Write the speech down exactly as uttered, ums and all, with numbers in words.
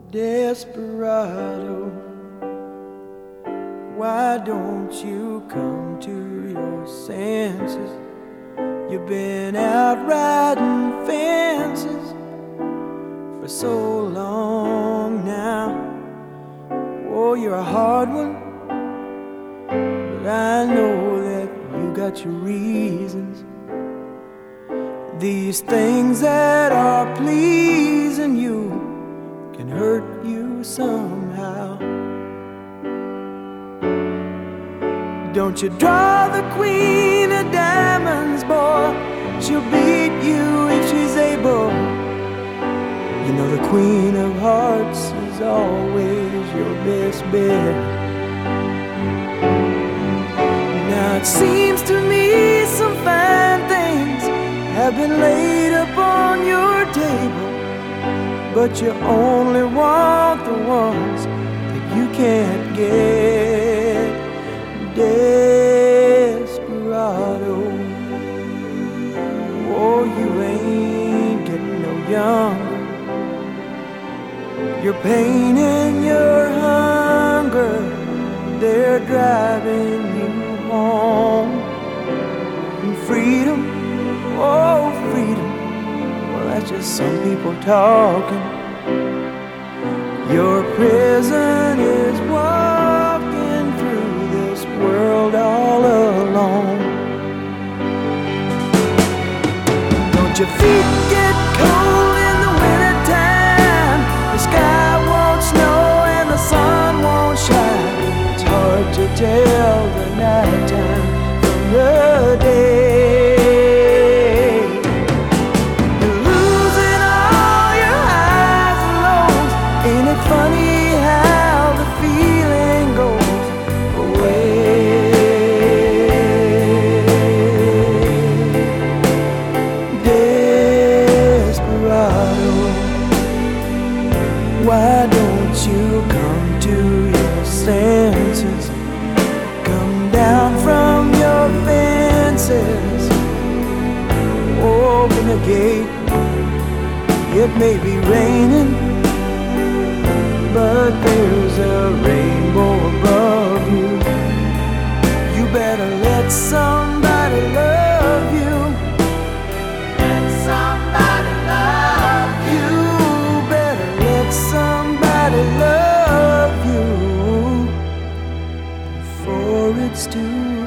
Desperado, why don't you come to your senses? You've been out riding fences for so long now. Oh, you're a hard one, but I know that you got your reasons. These things that are pleasing you can hurt you somehow. Don't you draw the queen of diamonds, boy. She'll beat you if she's able. You know the queen of hearts is always your best bet. Now it seems to me some fine things have been laid upon your table, but you only want the ones that you can't get. Desperado, oh, you ain't getting no younger. Your pain and your hunger, they're driving you home. And freedom, oh, freedom, well, that's just some people talking. Your prison is walking through this world all alone. Don't your feet get cold in the wintertime? The sky won't snow and the sun won't shine. It's hard to tell the nighttime from the day. You're losing all your highs and lows. Ain't it funny how the feeling goes away? Desperado, why don't you come to your senses? Come down from your fences. Open the gate. It may be raining, but there's a rainbow above you. You better let somebody love you. Let somebody love you. You better let somebody love you before it's too